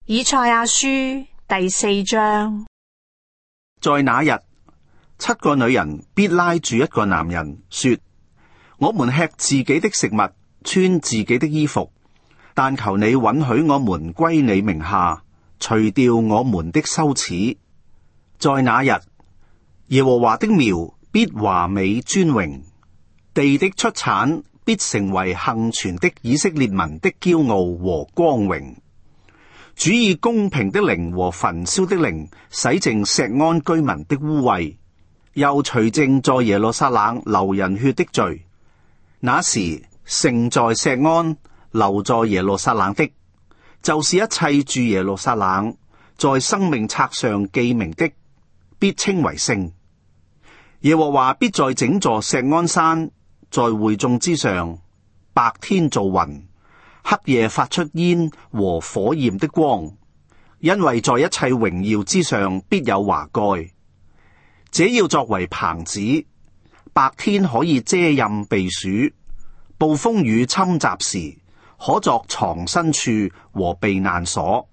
以賽亞書第4章。 在那日，7個女人必拉住一個男人，說：我們吃自己的食物，穿自己的衣服，但求你允許我們歸你名下，除掉我們的羞恥。在那日，耶和華的苗必華美尊榮，地的出產必成為幸存的以色列民的驕傲和光榮。主以公平的靈和焚燒的靈洗淨錫安居民的污穢，又除淨在耶路撒冷流人血的罪。那時剩在錫安留在耶路撒冷的，就是一切住耶路撒冷在生命冊上記名的，必稱為聖。耶和華必在整座錫安山，在會眾之上，白天造雲，黑夜發出煙和火焰的光，因為在一切榮耀之上必有華蓋。這要作為棚子，白天可以遮蔭避暑，暴風雨侵襲時可作藏身處和避難所。